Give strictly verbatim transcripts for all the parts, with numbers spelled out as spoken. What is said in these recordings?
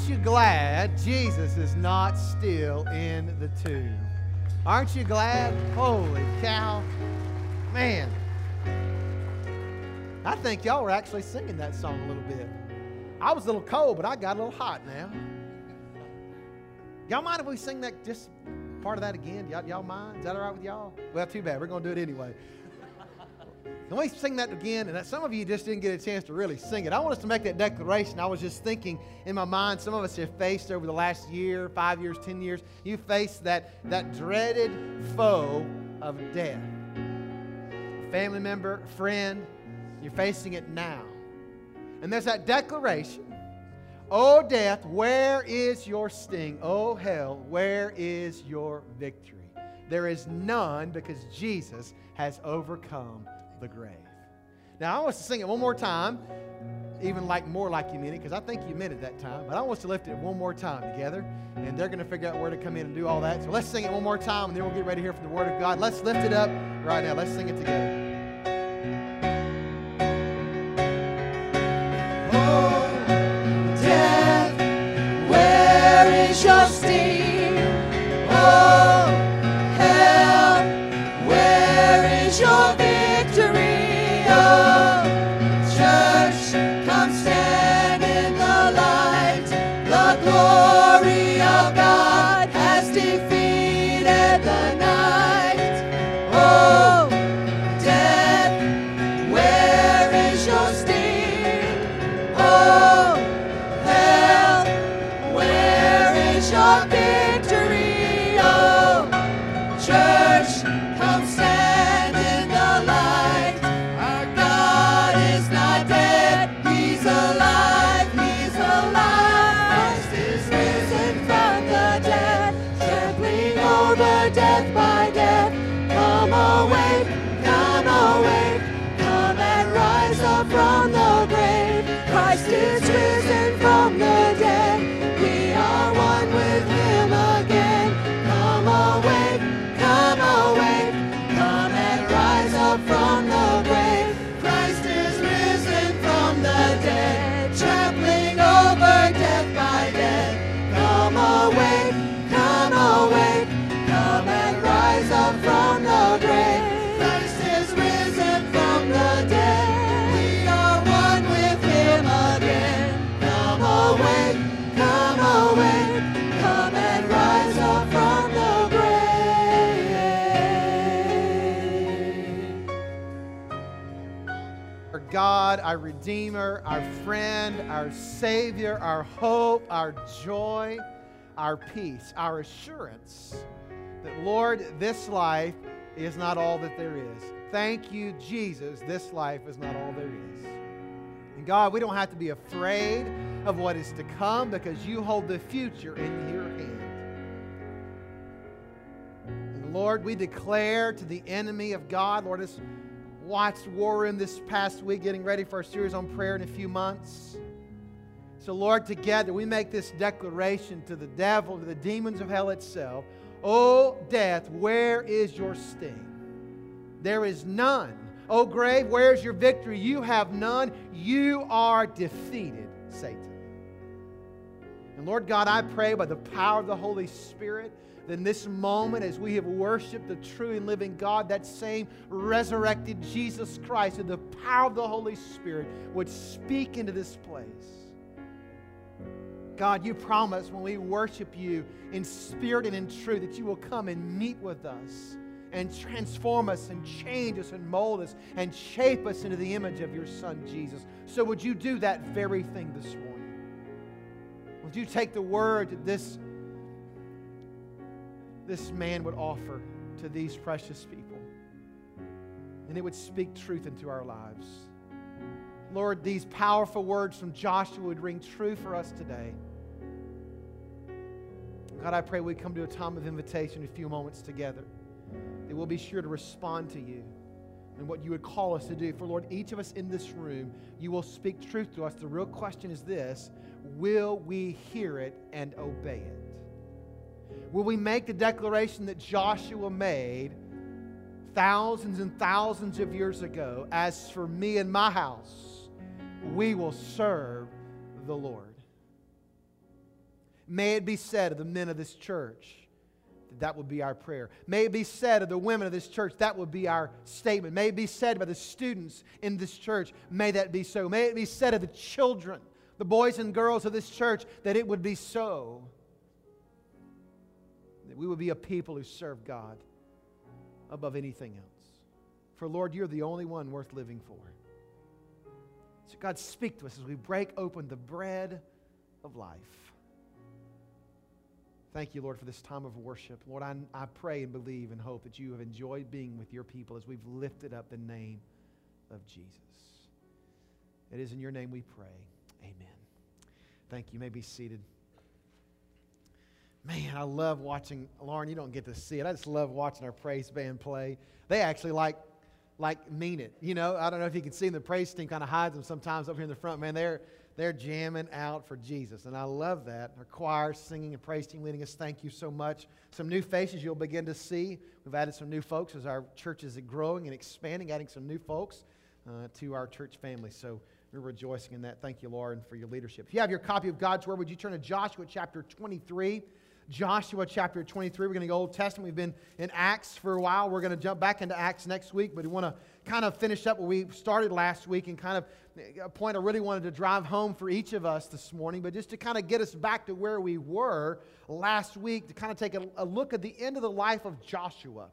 Aren't you glad Jesus is not still in the tomb? Aren't you glad? Holy cow. Man. I think y'all were actually singing that song a little bit. I was a little cold, but I got a little hot now. Y'all mind if we sing that, just part of that again? Y'all, y'all mind? Is that all right with y'all? Well, too bad. We're going to do it anyway. Can we sing that again? And some of you just didn't get a chance to really sing it. I want us to make that declaration. I was just thinking in my mind, some of us have faced over the last year, five years, ten years, you faced that, that dreaded foe of death. Family member, friend, you're facing it now. And there's that declaration. O death, where is your sting? O hell, where is your victory? There is none, because Jesus has overcome the grave. Now I want us to sing it one more time, even like more like you mean it, because I think you meant it that time. But I want us to lift it one more time together, and they're going to figure out where to come in and do all that. So let's sing it one more time, and then we'll get ready to hear from the Word of God. Let's lift it up right now. Let's sing it together. Your sting, oh hell, where is your victory? Oh church, come stand in the light. The glory of God has defeated the night. Oh death, where is your sting? Oh hell, where is your victory? Oh, church, come stand in the light. Our God is not dead, He's alive, He's alive. Christ is risen from the dead, trampling over death by death. Come awake, come awake, come and rise up from the grave. Christ is risen from the dead. We are one with Him again. Come awake, come awake, come and rise up from the grave. Christ is risen from the dead, trampling over death by death. Come awake, come awake, come and rise up from the grave. Christ is risen from the dead. We are one with Him again. Come awake, come awake, come and rise up from the grave. Our God, our Redeemer, our friend, our Savior, our hope, our joy, our peace, our assurance that, Lord, this life is not all that there is. Thank you, Jesus, this life is not all there is. And God, we don't have to be afraid of what is to come, because you hold the future in your hand. And Lord, we declare to the enemy of God, Lord, as watched war room this past week, getting ready for our series on prayer in a few months. So Lord, together we make this declaration to the devil, to the demons of hell itself. O death, where is your sting? There is none. O grave, where is your victory? You have none. You are defeated, Satan. And Lord God, I pray by the power of the Holy Spirit that in this moment, as we have worshiped the true and living God, that same resurrected Jesus Christ, and the power of the Holy Spirit would speak into this place. God, you promise when we worship you in spirit and in truth that you will come and meet with us and transform us and change us and mold us and shape us into the image of your Son, Jesus. So would you do that very thing this morning? Would you take the word that this, this man would offer to these precious people, and it would speak truth into our lives? Lord, these powerful words from Joshua would ring true for us today. God, I pray we come to a time of invitation in a few moments together, that we'll be sure to respond to you and what you would call us to do. For Lord, each of us in this room, you will speak truth to us. The real question is this: will we hear it and obey it? Will we make the declaration that Joshua made thousands and thousands of years ago? As for me and my house, we will serve the Lord. May it be said of the men of this church that that would be our prayer. May it be said of the women of this church, that would be our statement. May it be said by the students in this church, may that be so. May it be said of the children, the boys and girls of this church, that it would be so. That we would be a people who serve God above anything else. For Lord, you're the only one worth living for. So God, speak to us as we break open the bread of life. Thank you, Lord, for this time of worship. Lord, I, I pray and believe and hope that you have enjoyed being with your people as we've lifted up the name of Jesus. It is in your name we pray. Amen. Thank you. You may be seated. Man, I love watching, Lauren, you don't get to see it. I just love watching our praise band play. They actually like, like mean it. You know, I don't know if you can see them. The praise team kind of hides them sometimes up here in the front. Man, they're They're jamming out for Jesus, and I love that. Our choir singing and praise team leading us, thank you so much. Some new faces you'll begin to see. We've added some new folks as our church is growing and expanding, adding some new folks uh, to our church family. So we're rejoicing in that. Thank you, Lauren, for your leadership. If you have your copy of God's Word, would you turn to Joshua chapter twenty-three? Joshua chapter twenty-three. We're going to go Old Testament. We've been in Acts for a while. We're going to jump back into Acts next week, but we want to kind of finish up what we started last week and kind of a point I really wanted to drive home for each of us this morning, but just to kind of get us back to where we were last week, to kind of take a, a look at the end of the life of Joshua.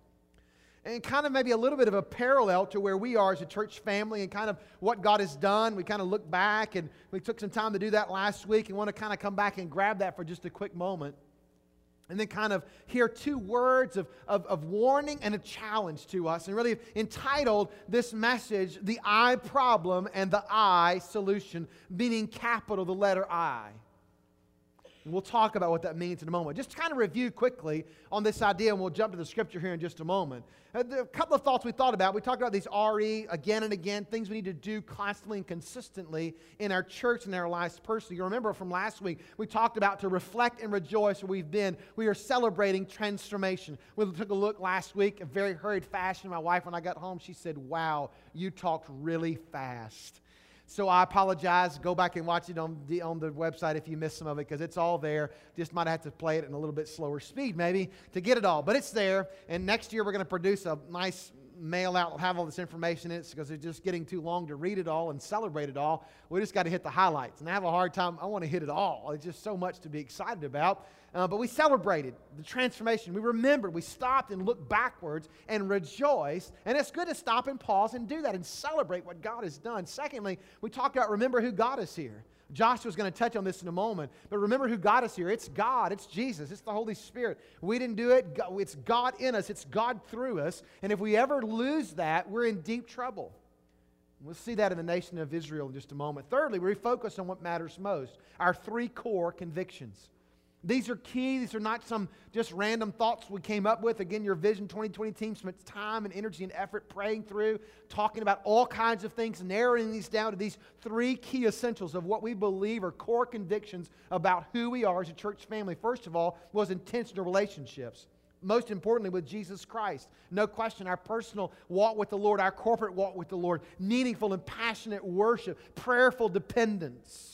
And kind of maybe a little bit of a parallel to where we are as a church family and kind of what God has done. We kind of look back, and we took some time to do that last week and want to kind of come back and grab that for just a quick moment. And then kind of hear two words of, of, of warning and a challenge to us. And really entitled this message, The I Problem and the I Solution, meaning capital, the letter I. And we'll talk about what that means in a moment. Just to kind of review quickly on this idea, and we'll jump to the scripture here in just a moment. Uh, a couple of thoughts we thought about. We talked about these R E again and again, things we need to do constantly and consistently in our church and in our lives personally. You remember from last week, we talked about to reflect and rejoice where we've been. We are celebrating transformation. We took a look last week in very hurried fashion. My wife, when I got home, she said, "Wow, you talked really fast." So I apologize. Go back and watch it on the, on the website if you missed some of it, because it's all there. Just might have to play it in a little bit slower speed maybe to get it all. But it's there. And next year we're going to produce a nice mail out, have all this information in it, because it's just getting too long to read it all and celebrate it all. We just got to hit the highlights. And I have a hard time. I want to hit it all. It's just so much to be excited about. Uh, but we celebrated the transformation. We remembered. We stopped and looked backwards and rejoiced. And it's good to stop and pause and do that and celebrate what God has done. Secondly, we talked about remember who God is here. Joshua's going to touch on this in a moment. But remember who God is here. It's God. It's Jesus. It's the Holy Spirit. We didn't do it. It's God in us. It's God through us. And if we ever lose that, we're in deep trouble. We'll see that in the nation of Israel in just a moment. Thirdly, we refocus on what matters most. Our three core convictions. These are key. These are not some just random thoughts we came up with. Again, your Vision twenty twenty team spent time and energy and effort praying through, talking about all kinds of things, narrowing these down to these three key essentials of what we believe are core convictions about who we are as a church family. First of all, was intentional relationships. Most importantly, with Jesus Christ. No question, our personal walk with the Lord, our corporate walk with the Lord, meaningful and passionate worship, prayerful dependence.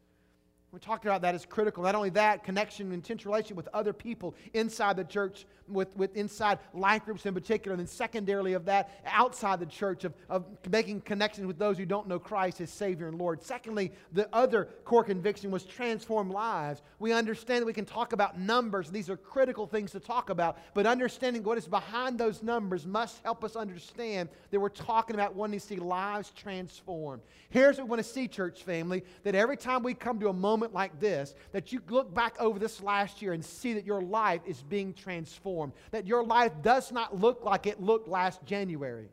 We talked about that as critical. Not only that, connection and intentional relationship with other people inside the church, with, with inside life groups in particular, and then secondarily of that, outside the church, of, of making connections with those who don't know Christ as Savior and Lord. Secondly, the other core conviction was transform lives. We understand that we can talk about numbers. These are critical things to talk about, but understanding what is behind those numbers must help us understand that we're talking about wanting to see lives transformed. Here's what we want to see, church family, that every time we come to a moment like this, that you look back over this last year and see that your life is being transformed, that your life does not look like it looked last January.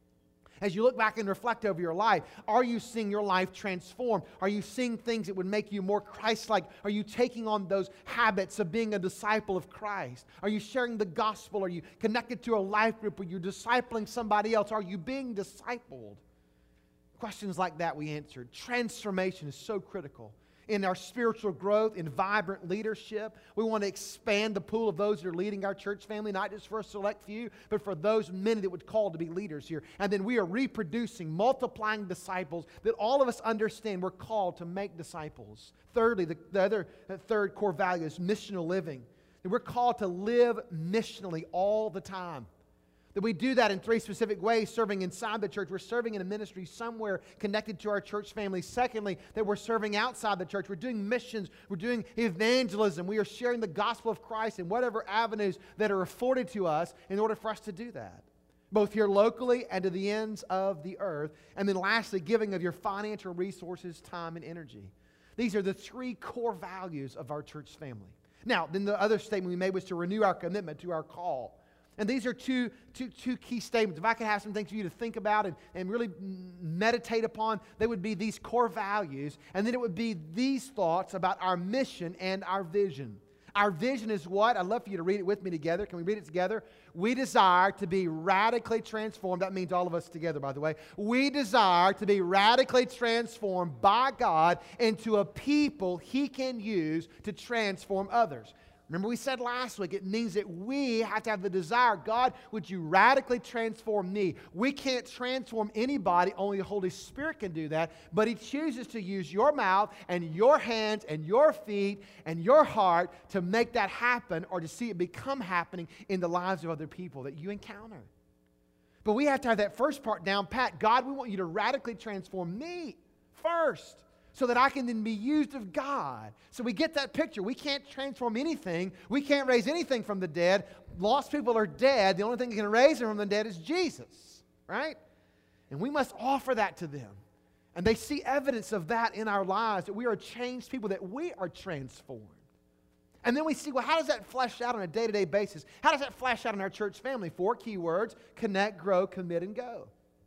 As you look back and reflect over your life, are you seeing your life transformed? Are you seeing things that would make you more Christ-like? Are you taking on those habits of being a disciple of Christ? Are you sharing the gospel? Are you connected to a life group? Are you discipling somebody else? Are you being discipled? Questions like that we answered. Transformation is so critical. in our spiritual growth, in vibrant leadership. We want to expand the pool of those that are leading our church family, not just for a select few, but for those many that would call to be leaders here. And then we are reproducing, multiplying disciples that all of us understand we're called to make disciples. Thirdly, the, the other the third core value is missional living. And we're called to live missionally all the time. That we do that in three specific ways: serving inside the church. We're serving in a ministry somewhere connected to our church family. Secondly, that we're serving outside the church. We're doing missions. We're doing evangelism. We are sharing the gospel of Christ in whatever avenues that are afforded to us in order for us to do that, both here locally and to the ends of the earth. And then lastly, giving of your financial resources, time, and energy. These are the three core values of our church family. Now, then the other statement we made was to renew our commitment to our call. And these are two, two, two key statements. If I could have some things for you to think about and, and really meditate upon, they would be these core values. And then it would be these thoughts about our mission and our vision. Our vision is what? I'd love for you to read it with me together. Can we read it together? We desire to be radically transformed. That means all of us together, by the way. We desire to be radically transformed by God into a people He can use to transform others. Remember we said last week, it means that we have to have the desire, God, would you radically transform me? We can't transform anybody, only the Holy Spirit can do that, but He chooses to use your mouth and your hands and your feet and your heart to make that happen, or to see it become happening in the lives of other people that you encounter. But we have to have that first part down pat. God, we want you to radically transform me first, so that I can then be used of God. So we get that picture. We can't transform anything. We can't raise anything from the dead. Lost people are dead. The only thing that can raise them from the dead is Jesus, right? And we must offer that to them. And they see evidence of that in our lives, that we are changed people, that we are transformed. And then we see, well, how does that flesh out on a day-to-day basis? How does that flesh out in our church family? Four key words: connect, grow, commit, and go.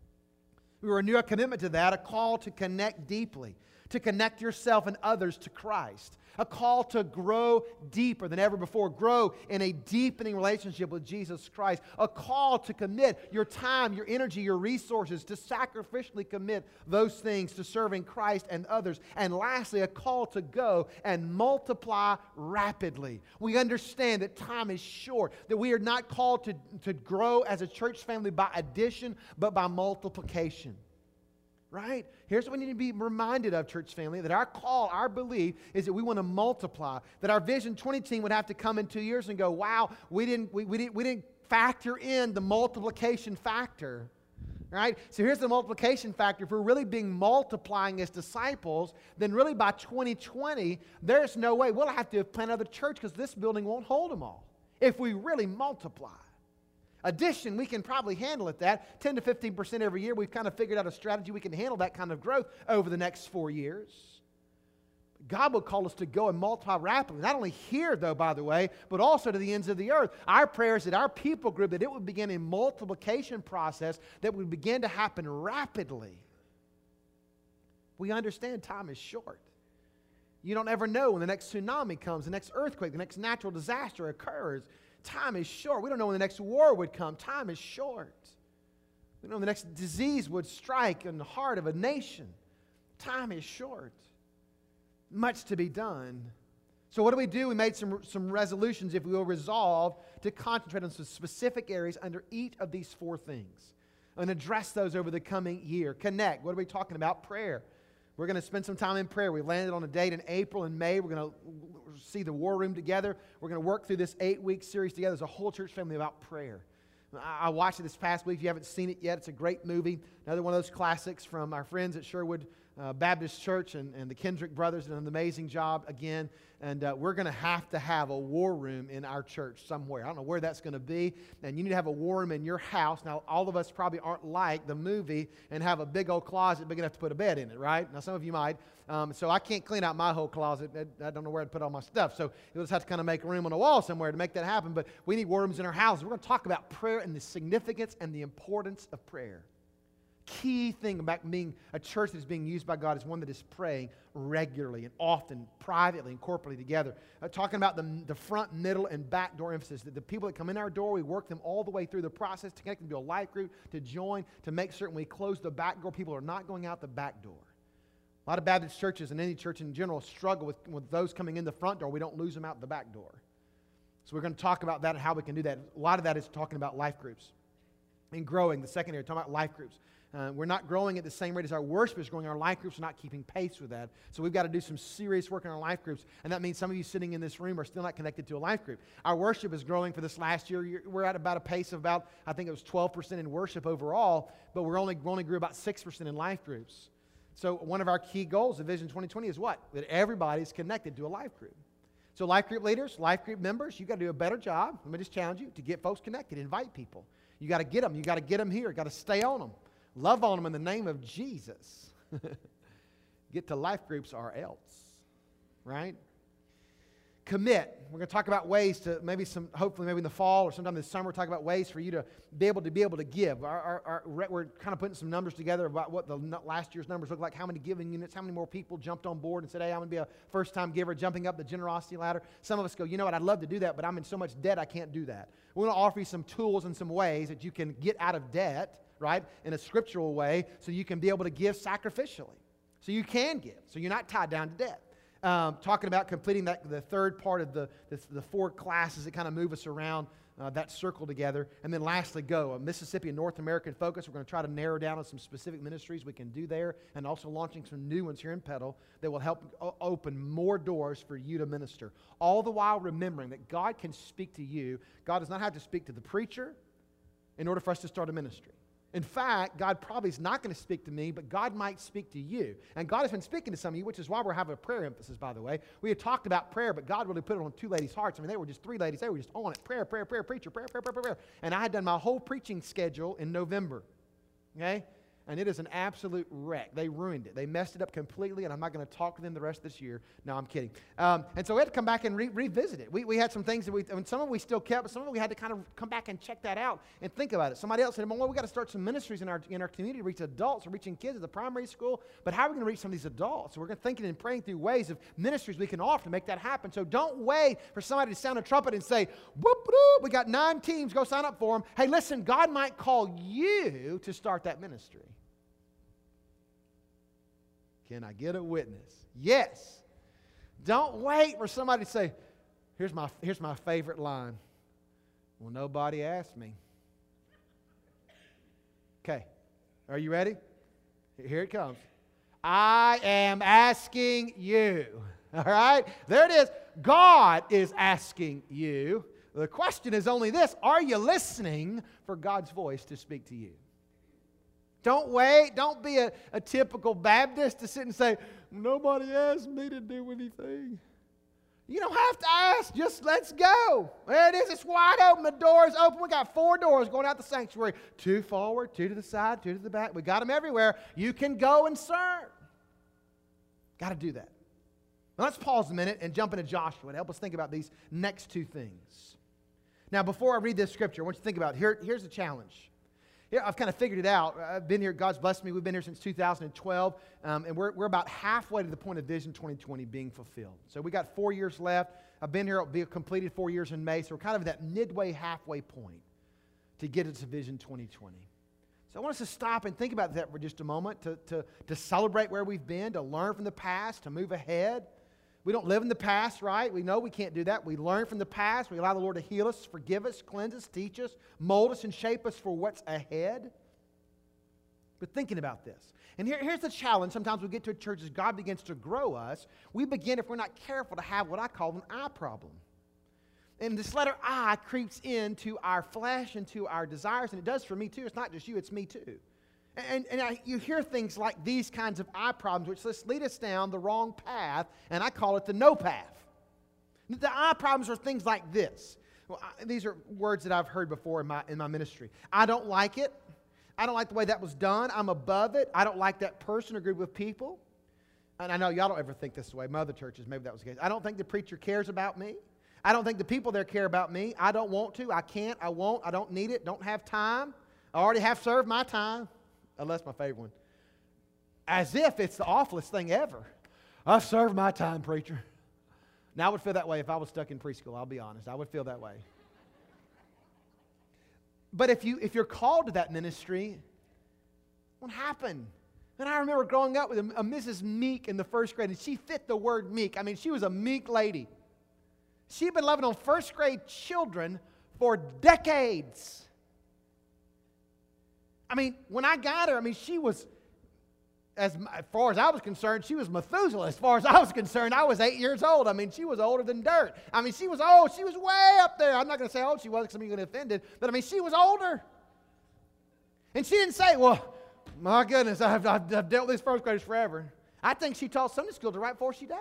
We renew a commitment to that, a call to connect deeply, to connect yourself and others to Christ. A call to grow deeper than ever before. Grow in a deepening relationship with Jesus Christ. A call to commit your time, your energy, your resources, to sacrificially commit those things to serving Christ and others. And lastly, a call to go and multiply rapidly. We understand that time is short, that we are not called to, to grow as a church family by addition, but by multiplication. Right? Here's what we need to be reminded of, church family, that our call, our belief is that we want to multiply. That our Vision twenty team would have to come in two years and go, wow, we didn't, we, we didn't, we didn't factor in the multiplication factor. Right? So here's the multiplication factor. If we're really being multiplying as disciples, then really by twenty twenty, there's no way. We'll have to plant another church because this building won't hold them all if we really multiply. Addition, we can probably handle it that. ten to fifteen percent every year. We've kind of figured out a strategy we can handle that kind of growth over the next four years. God will call us to go and multiply rapidly. Not only here, though, by the way, but also to the ends of the earth. Our prayer is that our people group, that it would begin a multiplication process that would begin to happen rapidly. We understand time is short. You don't ever know when the next tsunami comes, the next earthquake, the next natural disaster occurs. Time is short. We don't know when the next war would come. Time is short. We don't know when the next disease would strike in the heart of a nation. Time is short. Much to be done. So what do we do? We made some, some resolutions, if we will, resolve to concentrate on some specific areas under each of these four things and address those over the coming year. Connect. What are we talking about? Prayer. We're going to spend some time in prayer. We landed on a date in April and May. We're going to see the war room together. We're going to work through this eight-week series together as a whole church family about prayer. I watched it this past week. If you haven't seen it yet, it's a great movie. Another one of those classics from our friends at Sherwood uh, Baptist Church and, and the Kendrick brothers did an amazing job again. And uh, we're going to have to have a war room in our church somewhere. I don't know where that's going to be. And you need to have a war room in your house. Now, all of us probably aren't like the movie and have a big old closet big enough to put a bed in it, right? Now, some of you might. Um, so I can't clean out my whole closet. I don't know where to put all my stuff. So you'll just have to kind of make room on the wall somewhere to make that happen. But we need war rooms in our house. We're going to talk about prayer and the significance and the importance of prayer. Key thing about being a church that is being used by God is one that is praying regularly and often, privately and corporately together. Uh, talking about the, the front, middle, and back door emphasis. That the people that come in our door, we work them all the way through the process to connect them to a life group, to join, to make certain we close the back door. People are not going out the back door. A lot of Baptist churches and any church in general struggle with, with those coming in the front door. We don't lose them out the back door. So we're going to talk about that and how we can do that. A lot of that is talking about life groups and growing. The second area, talking about life groups. Uh, we're not growing at the same rate as our worship is growing. Our life groups are not keeping pace with that. So we've got to do some serious work in our life groups. And that means some of you sitting in this room are still not connected to a life group. Our worship is growing for this last year. We're at about a pace of about, I think it was twelve percent in worship overall, but we're only, we only grew about six percent in life groups. So one of our key goals of Vision twenty twenty is what? That everybody's connected to a life group. So life group leaders, life group members, you've got to do a better job. Let me just challenge you to get folks connected, invite people. You got to get them. You got to get them here. You got to stay on them. Love on them in the name of Jesus. Get to life groups or else, right? Commit. We're going to talk about ways to maybe some, hopefully maybe in the fall or sometime this summer, talk about ways for you to be able to be able to give. Our, our, our, we're kind of putting some numbers together about what the last year's numbers look like, how many giving units, how many more people jumped on board and said, hey, I'm going to be a first-time giver, jumping up the generosity ladder. Some of us go, you know what, I'd love to do that, but I'm in so much debt I can't do that. We're going to offer you some tools and some ways that you can get out of debt, right, in a scriptural way, so you can be able to give sacrificially. So you can give, so you're not tied down to debt. Um, talking about completing that, the third part of the, the, the four classes that kind of move us around uh, that circle together. And then lastly, go. A Mississippi and North American focus. We're going to try to narrow down on some specific ministries we can do there, and also launching some new ones here in Petal that will help o- open more doors for you to minister. All the while remembering that God can speak to you. God does not have to speak to the preacher in order for us to start a ministry. In fact, God probably is not going to speak to me, but God might speak to you. And God has been speaking to some of you, which is why we're having a prayer emphasis, by the way. We had talked about prayer, but God really put it on two ladies' hearts. I mean, they were just three ladies. They were just on it. Prayer, prayer, prayer, preacher, prayer, prayer, prayer, prayer. And I had done my whole preaching schedule in November. Okay? And it is an absolute wreck. They ruined it. They messed it up completely, and I'm not going to talk to them the rest of this year. No, I'm kidding. Um, and so we had to come back and re- revisit it. We, we had some things that we, I mean, some of it we still kept, but some of it we had to kind of come back and check that out and think about it. Somebody else said, well, we've got to start some ministries in our, in our community to reach adults. We're reaching kids at the primary school, but how are we going to reach some of these adults? So we're going to thinking and praying through ways of ministries we can offer to make that happen. So don't wait for somebody to sound a trumpet and say, whoop, whoop, we got nine teams, go sign up for them. Hey, listen, God might call you to start that ministry. Can I get a witness? Yes. Don't wait for somebody to say, here's my, here's my favorite line. Well, nobody asked me. Okay. Are you ready? Here it comes. I am asking you. All right? There it is. God is asking you. The question is only this. Are you listening for God's voice to speak to you? Don't wait. Don't be a, a typical Baptist to sit and say, nobody asked me to do anything. You don't have to ask. Just let's go. There it is. It's wide open. The door is open. We got four doors going out the sanctuary. Two forward, two to the side, two to the back. We got them everywhere. You can go and serve. Got to do that. Now let's pause a minute and jump into Joshua to help us think about these next two things. Now, before I read this scripture, I want you to think about it. Here, here's the challenge. Yeah, I've kind of figured it out. I've been here. God's blessed me. We've been here since two thousand twelve, um, and we're, we're about halfway to the point of Vision twenty twenty being fulfilled. So we got four years left. I've been here. It'll be completed four years in May. So we're kind of at that midway, halfway point to get us to Vision twenty twenty. So I want us to stop and think about that for just a moment, to, to, to celebrate where we've been, to learn from the past, to move ahead. We don't live in the past, right? We know we can't do that. We learn from the past. We allow the Lord to heal us, forgive us, cleanse us, teach us, mold us, and shape us for what's ahead. But thinking about this. And here, here's the challenge. Sometimes we get to a church as God begins to grow us. We begin, if we're not careful, to have what I call an I problem. And this letter I creeps into our flesh and to our desires. And it does for me too. It's not just you, it's me too. And, and I, you hear things like these kinds of I problems, which let's lead us down the wrong path, and I call it the no path. The I problems are things like this. Well, I, these are words that I've heard before in my, in my ministry. I don't like it. I don't like the way that was done. I'm above it. I don't like that person or group of people. And I know y'all don't ever think this way. My other churches, maybe that was the case. I don't think the preacher cares about me. I don't think the people there care about me. I don't want to. I can't. I won't. I don't need it. Don't have time. I already have served my time. Oh, that's my favorite one. As if it's the awfulest thing ever. I've served my time, preacher. Now, I would feel that way if I was stuck in preschool, I'll be honest. I would feel that way. But if, you, if you're called to that ministry, what happened? And I remember growing up with a, a Missus Meek in the first grade, and she fit the word meek. I mean, she was a meek lady. She'd been loving on first grade children for decades. I mean, when I got her, I mean, she was, as, as far as I was concerned, she was Methuselah. As far as I was concerned, I was eight years old. I mean, she was older than dirt. I mean, she was old. She was way up there. I'm not going to say how old she was because I'm going to get offended, but I mean, she was older. And she didn't say, well, my goodness, I've, I've, I've dealt with these first graders forever. I think she taught Sunday school to right before she died.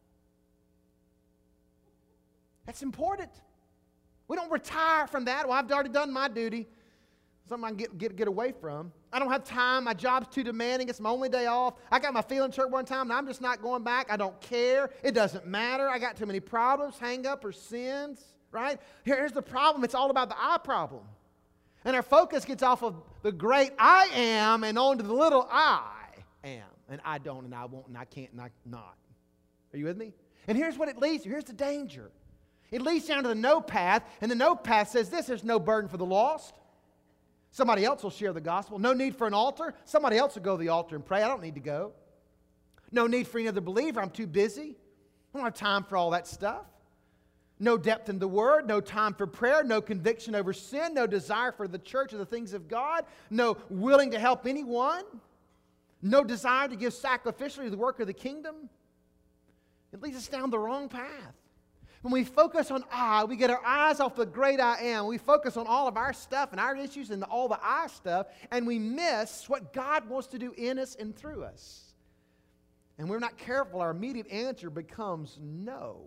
That's important. We don't retire from that. Well, I've already done my duty. Something I can get, get, get away from. I don't have time. My job's too demanding. It's my only day off. I got my feelings hurt one time, and I'm just not going back. I don't care. It doesn't matter. I got too many problems, hang-up, or sins, right? Here's the problem. It's all about the I problem. And our focus gets off of the great I am and on to the little I am. And I don't, and I won't, and I can't, and I not. Are you with me? And here's what it leads to. Here's the danger. It leads down to the no path, and the no path says this: there's no burden for the lost. Somebody else will share the gospel. No need for an altar. Somebody else will go to the altar and pray. I don't need to go. No need for any other believer. I'm too busy. I don't have time for all that stuff. No depth in the Word, no time for prayer, no conviction over sin, no desire for the church or the things of God, no willing to help anyone, no desire to give sacrificially to the work of the kingdom. It leads us down the wrong path. When we focus on I, we get our eyes off the great I am. We focus on all of our stuff and our issues and all the I stuff, and we miss what God wants to do in us and through us. And we're not careful, our immediate answer becomes no.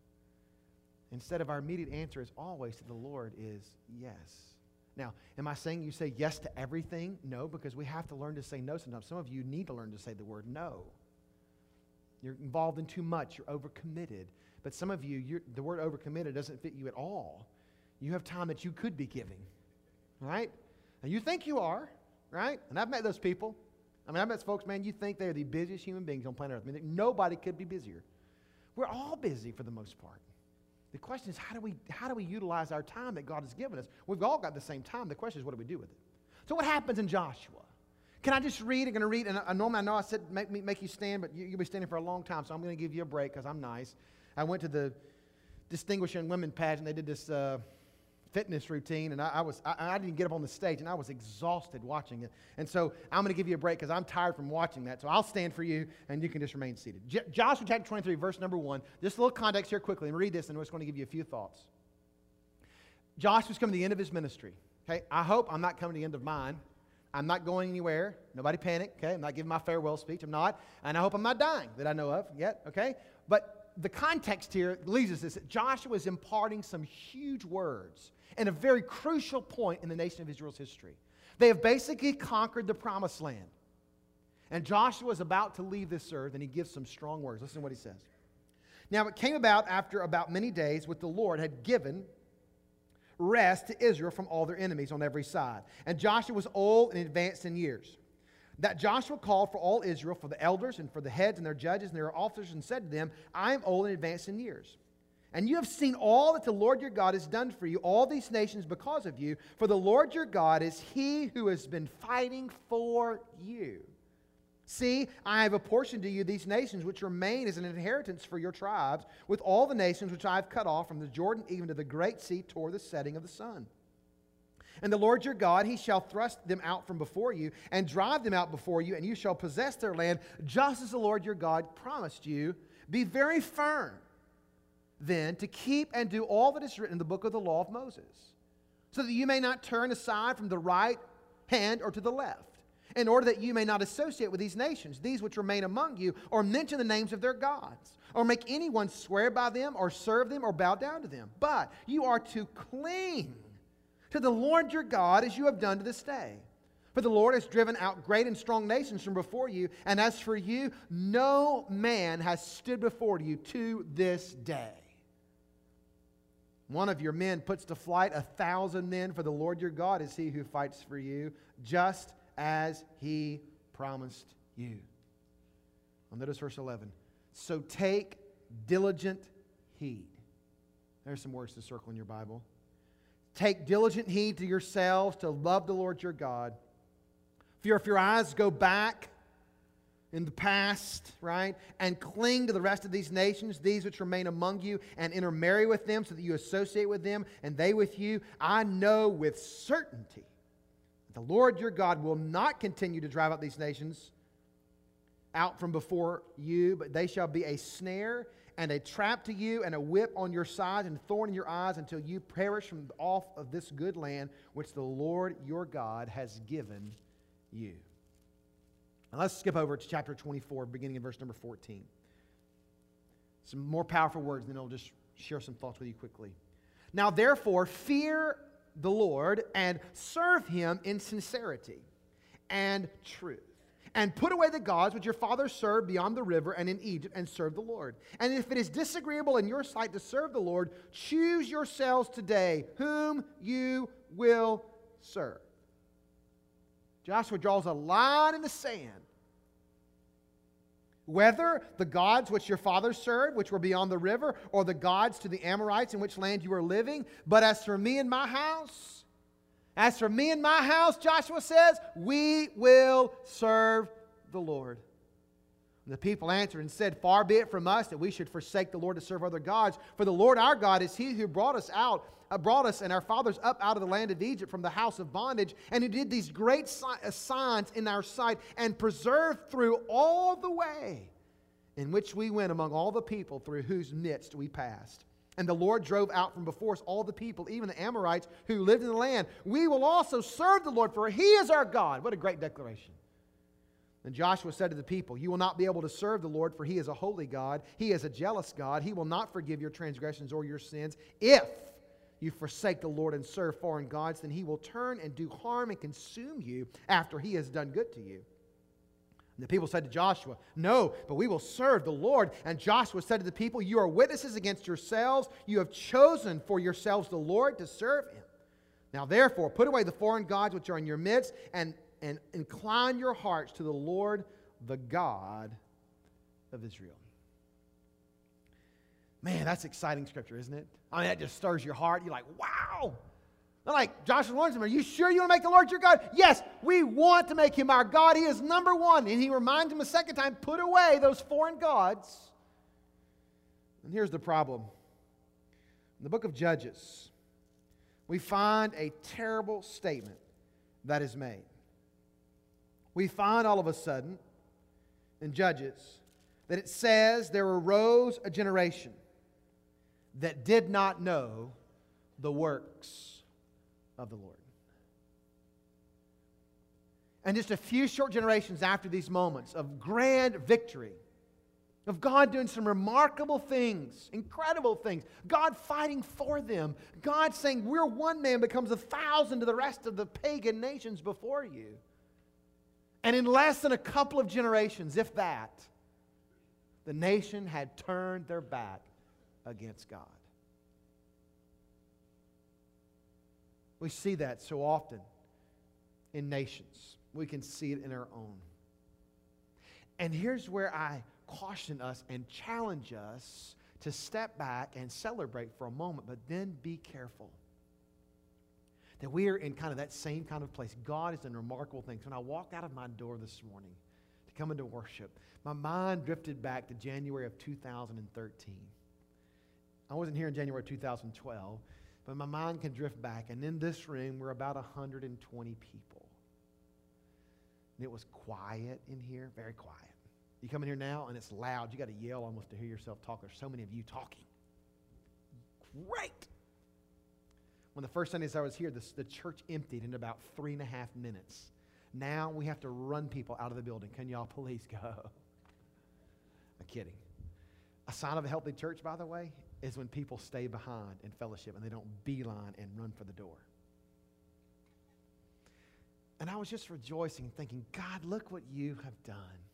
Instead of our immediate answer is always to the Lord is yes. Now, am I saying you say yes to everything? No, because we have to learn to say no sometimes. Some of you need to learn to say the word no. You're involved in too much. You're overcommitted. But some of you, you're, the word overcommitted doesn't fit you at all. You have time that you could be giving, right? And you think you are, right? And I've met those people. I mean, I've met folks, man, you think they're the busiest human beings on planet Earth. I mean, nobody could be busier. We're all busy for the most part. The question is, how do we how do we utilize our time that God has given us? We've all got the same time. The question is, what do we do with it? So what happens in Joshua? Can I just read? I'm going to read, and I, normally I know I said make, me, make you stand, but you, you'll be standing for a long time, so I'm going to give you a break because I'm nice. I went to the Distinguished Young Women pageant. They did this uh, fitness routine, and I, I was I, I didn't get up on the stage, and I was exhausted watching it. And so I'm going to give you a break because I'm tired from watching that. So I'll stand for you, and you can just remain seated. J- Joshua chapter twenty-three, verse number one. Just a little context here quickly, and read this, and I'm just going to give you a few thoughts. Joshua's coming to the end of his ministry. Okay, I hope I'm not coming to the end of mine. I'm not going anywhere. Nobody panic. Okay, I'm not giving my farewell speech. I'm not, and I hope I'm not dying that I know of yet. Okay, but the context here leads us this: that Joshua is imparting some huge words and a very crucial point in the nation of Israel's history. They have basically conquered the promised land. And Joshua is about to leave this earth, and he gives some strong words. Listen to what he says. Now it came about after about many days which the Lord had given rest to Israel from all their enemies on every side. And Joshua was old and advanced in years. That Joshua called for all Israel, for the elders and for the heads and their judges and their officers, and said to them, I am old and advanced in years. And you have seen all that the Lord your God has done for you, all these nations because of you. For the Lord your God is He who has been fighting for you. See, I have apportioned to you these nations which remain as an inheritance for your tribes, with all the nations which I have cut off from the Jordan even to the great sea toward the setting of the sun. And the Lord your God, He shall thrust them out from before you and drive them out before you, and you shall possess their land, just as the Lord your God promised you. Be very firm, then, to keep and do all that is written in the book of the law of Moses, so that you may not turn aside from the right hand or to the left, in order that you may not associate with these nations, these which remain among you, or mention the names of their gods, or make anyone swear by them, or serve them, or bow down to them. But you are to cling to the Lord your God, as you have done to this day. For the Lord has driven out great and strong nations from before you, and as for you, no man has stood before you to this day. One of your men puts to flight a thousand men, for the Lord your God is He who fights for you, just as He promised you. And notice verse eleven. So take diligent heed. There's some words to circle in your Bible. Take diligent heed to yourselves to love the Lord your God. For if your eyes go back in the past, right? And cling to the rest of these nations, these which remain among you, and intermarry with them so that you associate with them and they with you. I know with certainty that the Lord your God will not continue to drive out these nations out from before you, but they shall be a snare and a trap to you, and a whip on your side, and thorn in your eyes, until you perish from off of this good land which the Lord your God has given you. Now let's skip over to chapter twenty-four, beginning in verse number fourteen. Some more powerful words, and then I'll just share some thoughts with you quickly. Now therefore, fear the Lord, and serve Him in sincerity and truth. And put away the gods which your fathers served beyond the river and in Egypt, and serve the Lord. And if it is disagreeable in your sight to serve the Lord, choose yourselves today whom you will serve. Joshua draws a line in the sand. Whether the gods which your fathers served, which were beyond the river, or the gods to the Amorites in which land you are living. But as for me and my house, As for me and my house, Joshua says, we will serve the Lord. And the people answered and said, far be it from us that we should forsake the Lord to serve other gods. For the Lord our God is He who brought us out, uh, brought us and our fathers up out of the land of Egypt from the house of bondage, and who did these great si- uh, signs in our sight, and preserved through all the way in which we went among all the people through whose midst we passed. And the Lord drove out from before us all the people, even the Amorites who lived in the land. We will also serve the Lord, for He is our God. What a great declaration. And Joshua said to the people, you will not be able to serve the Lord, for He is a holy God. He is a jealous God. He will not forgive your transgressions or your sins. If you forsake the Lord and serve foreign gods, then He will turn and do harm and consume you after He has done good to you. And the people said to Joshua, no, but we will serve the Lord. And Joshua said to the people, you are witnesses against yourselves. You have chosen for yourselves the Lord to serve Him. Now therefore, put away the foreign gods which are in your midst, and, and incline your hearts to the Lord, the God of Israel. Man, that's exciting scripture, isn't it? I mean, that just stirs your heart. You're like, wow. They're like, Joshua warns them, are you sure you want to make the Lord your God? Yes, we want to make Him our God. He is number one. And he reminds them a second time, put away those foreign gods. And here's the problem. In the book of Judges, we find a terrible statement that is made. We find all of a sudden in Judges that it says there arose a generation that did not know the works of the Lord. And just a few short generations after these moments of grand victory, of God doing some remarkable things, incredible things, God fighting for them, God saying, we're one man becomes a thousand to the rest of the pagan nations before you. And in less than a couple of generations, if that, the nation had turned their back against God. We see that so often in nations. We can see it in our own. And here's where I caution us and challenge us to step back and celebrate for a moment, but then be careful. That we are in kind of that same kind of place. God has done remarkable things. When I walked out of my door this morning to come into worship, my mind drifted back to January of two thousand thirteen. I wasn't here in January of two thousand twelve. But my mind can drift back. And in this room, we're about one hundred twenty people. And it was quiet in here, very quiet. You come in here now, and it's loud. You got to yell almost to hear yourself talk. There's so many of you talking. Great. When the first Sundays I was here, the, the church emptied in about three and a half minutes. Now we have to run people out of the building. Can y'all please go? I'm kidding. A sign of a healthy church, by the way, is when people stay behind in fellowship and they don't beeline and run for the door. And I was just rejoicing, thinking, God, look what you have done.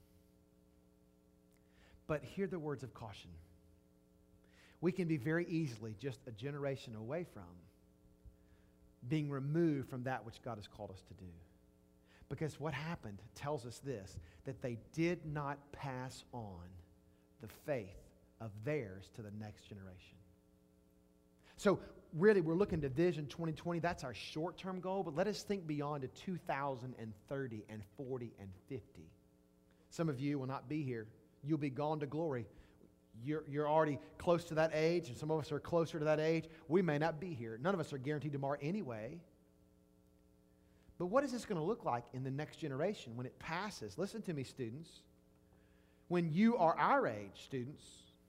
But hear the words of caution. We can be very easily just a generation away from being removed from that which God has called us to do. Because what happened tells us this, that they did not pass on the faith of theirs to the next generation. So really, we're looking to Vision twenty twenty. That's our short-term goal, but let us think beyond to two thousand thirty and forty and fifty. Some of you will not be here. You'll be gone to glory. You're, you're already close to that age, and some of us are closer to that age. We may not be here. None of us are guaranteed tomorrow anyway. But what is this going to look like in the next generation when it passes? Listen to me, students. When you are our age, students.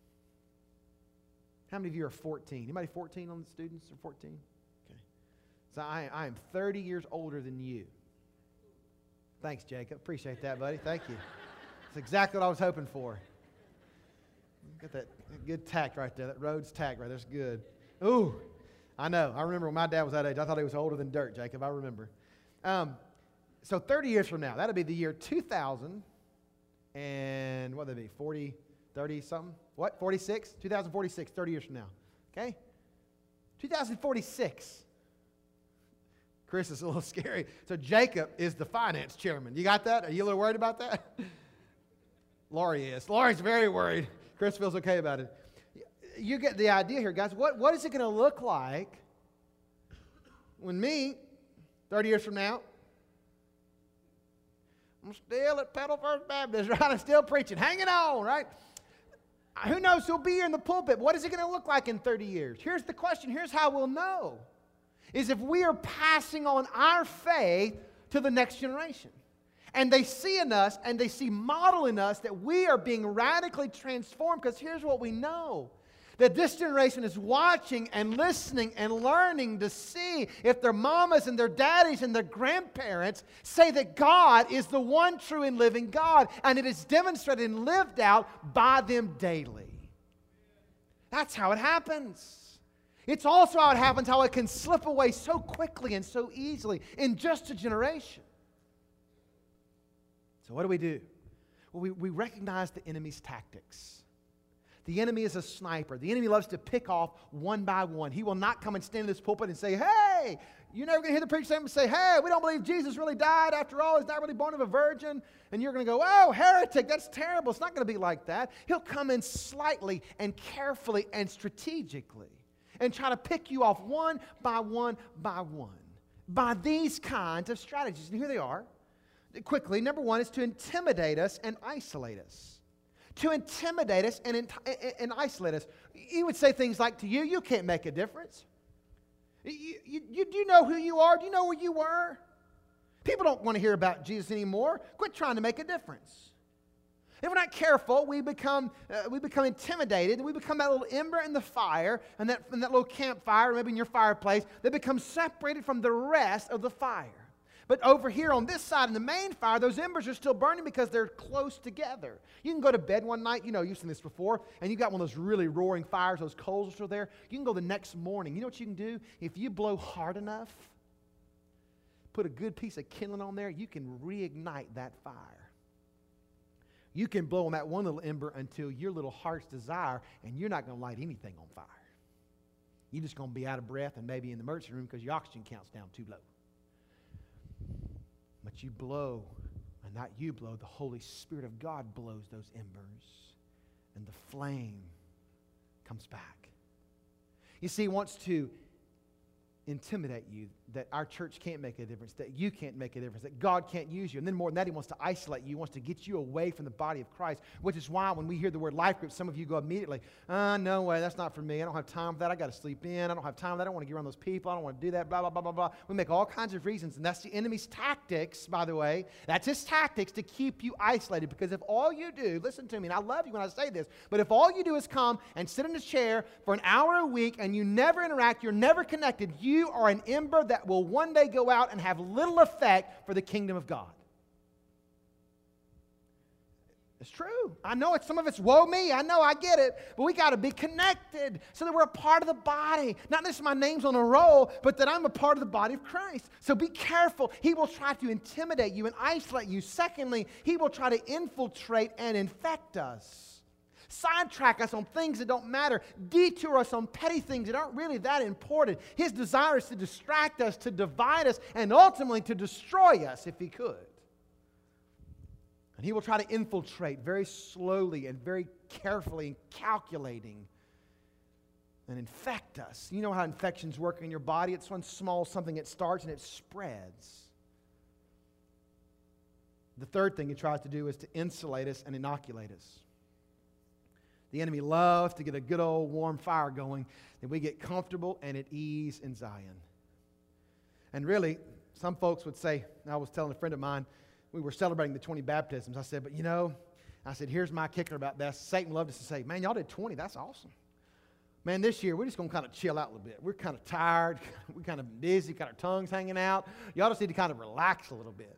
How many of you are fourteen? Anybody fourteen on the students or fourteen? Okay. So I, I am thirty years older than you. Thanks, Jacob. Appreciate that, buddy. Thank you. That's exactly what I was hoping for. Got that good tact right there. That Rhodes tact right there. That's good. Ooh, I know. I remember when my dad was that age. I thought he was older than dirt, Jacob. I remember. Um, so thirty years from now, that'll be the year two thousand and what would that be? forty, thirty something? What? forty-six? two thousand forty-six, thirty years from now. Okay? two thousand forty-six. Chris is a little scary. So Jacob is the finance chairman. You got that? Are you a little worried about that? Laurie is. Laurie's very worried. Chris feels okay about it. You get the idea here, guys. What, what is it going to look like when me, thirty years from now, I'm still at Pedal First Baptist, right? I'm still preaching, hanging on, right? Who knows who'll be here in the pulpit? What is it going to look like in thirty years? Here's the question. Here's how we'll know. Is if we are passing on our faith to the next generation. And they see in us, and they see model in us that we are being radically transformed, because here's what we know. That this generation is watching and listening and learning to see if their mamas and their daddies and their grandparents say that God is the one true and living God, and it is demonstrated and lived out by them daily. That's how it happens. It's also how it happens, how it can slip away so quickly and so easily in just a generation. So what do we do? Well, we, we recognize the enemy's tactics. The enemy is a sniper. The enemy loves to pick off one by one. He will not come and stand in this pulpit and say, hey, you're never going to hear the preacher stand and say, hey, we don't believe Jesus really died after all. He's not really born of a virgin. And you're going to go, oh, heretic, that's terrible. It's not going to be like that. He'll come in slightly and carefully and strategically and try to pick you off one by one by one by these kinds of strategies. And here they are. Quickly, number one is to intimidate us and isolate us. To intimidate us and, in, and isolate us. He would say things like to you, you can't make a difference. You, you, you, do you know who you are? Do you know where you were? People don't want to hear about Jesus anymore. Quit trying to make a difference. If we're not careful, we become, uh, we become intimidated, and we become that little ember in the fire, and that, and that little campfire, maybe in your fireplace, that becomes separated from the rest of the fire. But over here on this side in the main fire, those embers are still burning because they're close together. You can go to bed one night, you know, you've seen this before, and you got one of those really roaring fires, those coals are still there. You can go the next morning. You know what you can do? If you blow hard enough, put a good piece of kindling on there, you can reignite that fire. You can blow on that one little ember until your little heart's desire, and you're not going to light anything on fire. You're just going to be out of breath and maybe in the emergency room because your oxygen count's down too low. But you blow, and not you blow, the Holy Spirit of God blows those embers, and the flame comes back. You see, He wants to intimidate you, that our church can't make a difference, that you can't make a difference, that God can't use you. And then more than that, He wants to isolate you. He wants to get you away from the body of Christ, which is why when we hear the word life group, some of you go immediately, uh, no way, that's not for me. I don't have time for that. I got to sleep in. I don't have time for that. I don't want to get around those people. I don't want to do that, blah, blah, blah, blah, blah. We make all kinds of reasons, and that's the enemy's tactics, by the way. That's his tactics to keep you isolated, because if all you do, listen to me, and I love you when I say this, but if all you do is come and sit in a chair for an hour a week and you never interact, you're never connected, you are an ember that will one day go out and have little effect for the kingdom of God. It's true. I know it's some of it's woe me. I know, I get it. But we got to be connected so that we're a part of the body. Not just my name's on a roll, but that I'm a part of the body of Christ. So be careful. He will try to intimidate you and isolate you. Secondly, he will try to infiltrate and infect us. Sidetrack us on things that don't matter. Detour us on petty things that aren't really that important. His desire is to distract us, to divide us, and ultimately to destroy us if he could. And he will try to infiltrate very slowly and very carefully and calculating and infect us. You know how infections work in your body. It's one small something that starts and it spreads. The third thing he tries to do is to insulate us and inoculate us. The enemy loves to get a good old warm fire going, that we get comfortable and at ease in Zion. And really, some folks would say, I was telling a friend of mine, we were celebrating the twenty baptisms. I said, but you know, I said, here's my kicker about that. Satan loved us to say, man, y'all did twenty. That's awesome. Man, this year, we're just going to kind of chill out a little bit. We're kind of tired. We're kind of busy. Got our tongues hanging out. Y'all just need to kind of relax a little bit.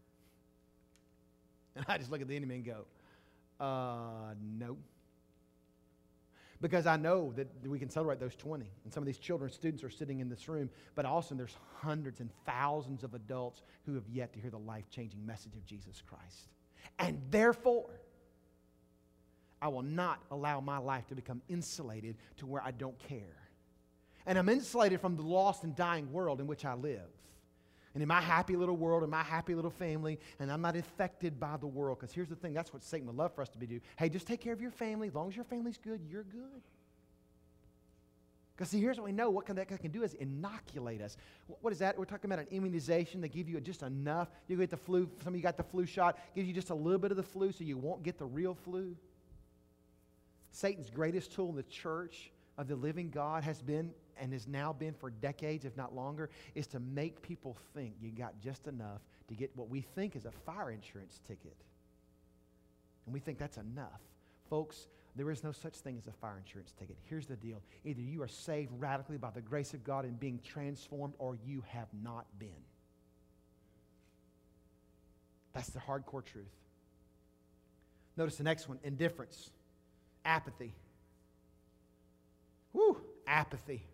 And I just look at the enemy and go, uh, no. Because I know that we can celebrate those twenty. And some of these children, students are sitting in this room. But also there's hundreds and thousands of adults who have yet to hear the life-changing message of Jesus Christ. And therefore, I will not allow my life to become insulated to where I don't care. And I'm insulated from the lost and dying world in which I live. And in my happy little world, in my happy little family, and I'm not affected by the world. Because here's the thing, that's what Satan would love for us to be do. Hey, just take care of your family. As long as your family's good, you're good. Because see, here's what we know. What can that can do is inoculate us. What is that? We're talking about an immunization. They give you just enough. You get the flu. Some of you got the flu shot. Gives you just a little bit of the flu so you won't get the real flu. Satan's greatest tool in the church of the living God has been and has now been for decades, if not longer, is to make people think you got just enough to get what we think is a fire insurance ticket. And we think that's enough. Folks, there is no such thing as a fire insurance ticket. Here's the deal. Either you are saved radically by the grace of God and being transformed, or you have not been. That's the hardcore truth. Notice the next one, indifference. Apathy. Woo, apathy.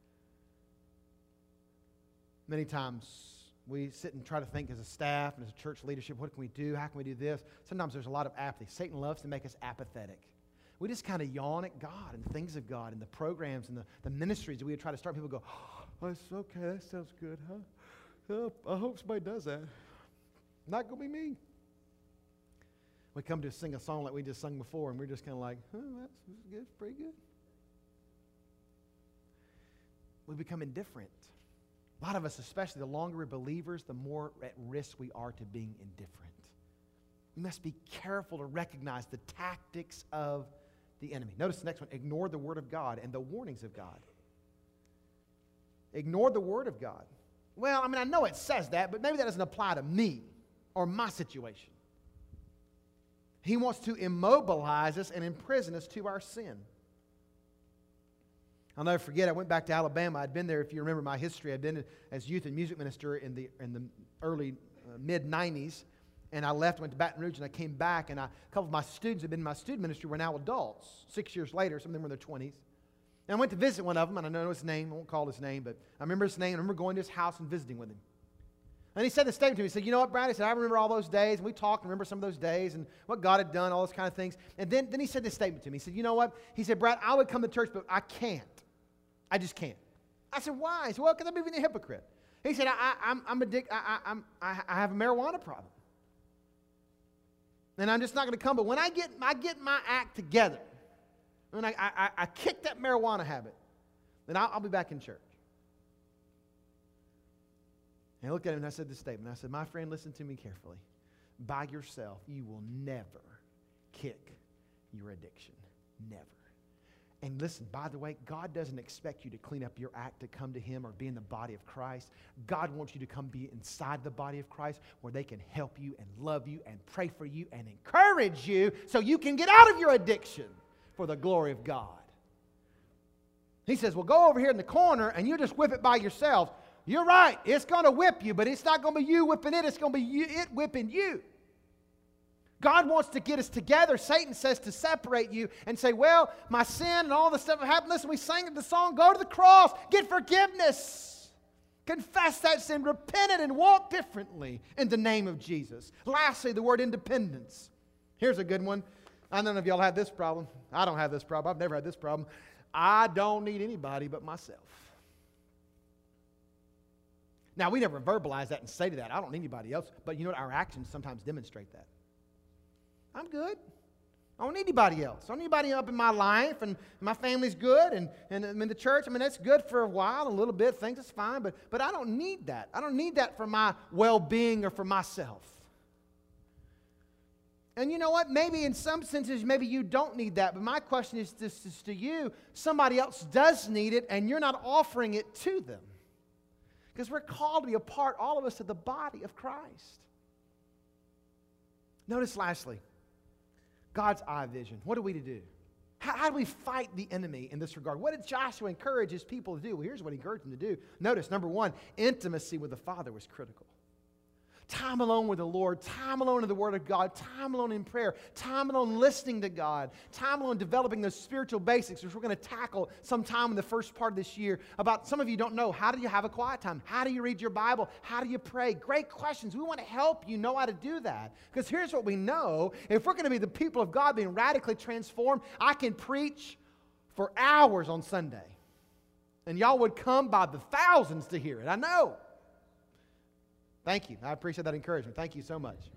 Many times we sit and try to think as a staff and as a church leadership, what can we do? How can we do this? Sometimes there's a lot of apathy. Satan loves to make us apathetic. We just kind of yawn at God and things of God and the programs and the, the ministries that we try to start. People go, oh, it's okay, that sounds good, huh? Oh, I hope somebody does that. Not going to be me. We come to sing a song like we just sung before, and we're just kind of like, oh, that's, that's good, pretty good. We become indifferent. A lot of us, especially the longer we're believers, the more at risk we are to being indifferent. We must be careful to recognize the tactics of the enemy. Notice the next one, ignore the Word of God and the warnings of God. Ignore the Word of God. Well, I mean, I know it says that, but maybe that doesn't apply to me or my situation. He wants to immobilize us and imprison us to our sin. I'll never forget, I went back to Alabama. I'd been there, if you remember my history. I'd been as youth and music minister in the in the early, uh, mid nineties. And I left, went to Baton Rouge, and I came back. And I, a couple of my students had been in my student ministry were now adults. Six years later, some of them were in their twenties. And I went to visit one of them, and I know his name. I won't call his name, but I remember his name. I remember going to his house and visiting with him. And he said this statement to me. He said, you know what, Brad? He said, I remember all those days. And we talked and remember some of those days and what God had done, all those kind of things. And then, then he said this statement to me. He said, you know what? He said, Brad, I would come to church, but I can't. I just can't. I said, why? He said, well, because I'm being a hypocrite. He said, I, I, I'm, I'm addicted. I, I, I'm, I, I have a marijuana problem. And I'm just not going to come. But when I get, I get my act together, when I, I, I kick that marijuana habit, then I'll, I'll be back in church. And I looked at him and I said this statement. I said, my friend, listen to me carefully. By yourself, you will never kick your addiction. Never. And listen, by the way, God doesn't expect you to clean up your act to come to Him or be in the body of Christ. God wants you to come be inside the body of Christ where they can help you and love you and pray for you and encourage you so you can get out of your addiction for the glory of God. He says, well, go over here in the corner and you just whip it by yourself. You're right. It's going to whip you, but it's not going to be you whipping it. It's going to be you, it whipping you. God wants to get us together. Satan says to separate you and say, well, my sin and all the stuff that happened. Listen, we sang the song, go to the cross, get forgiveness. Confess that sin, repent it, and walk differently in the name of Jesus. Lastly, the word independence. Here's a good one. I don't know if y'all have this problem. I don't have this problem. I've never had this problem. I don't need anybody but myself. Now, we never verbalize that and say to that, I don't need anybody else. But you know what? Our actions sometimes demonstrate that. I'm good. I don't need anybody else. I don't need anybody up in my life, and my family's good, and, and I'm in the church. I mean, that's good for a while, a little bit, things is fine, but, but I don't need that. I don't need that for my well-being or for myself. And you know what? Maybe in some senses, maybe you don't need that. But my question is this is to you. Somebody else does need it, and you're not offering it to them. Because we're called to be a part, all of us, of the body of Christ. Notice lastly, God's eye vision. What are we to do? How, how do we fight the enemy in this regard? What did Joshua encourage his people to do? Well, here's what he encouraged them to do. Notice, number one, intimacy with the Father was critical. Time alone with the Lord, time alone in the Word of God, time alone in prayer, time alone listening to God, time alone developing those spiritual basics, which we're going to tackle sometime in the first part of this year. About some of you don't know, how do you have a quiet time? How do you read your Bible? How do you pray? Great questions. We want to help you know how to do that. Because here's what we know. If we're going to be the people of God being radically transformed, I can preach for hours on Sunday. And y'all would come by the thousands to hear it. I know. Thank you. I appreciate that encouragement. Thank you so much.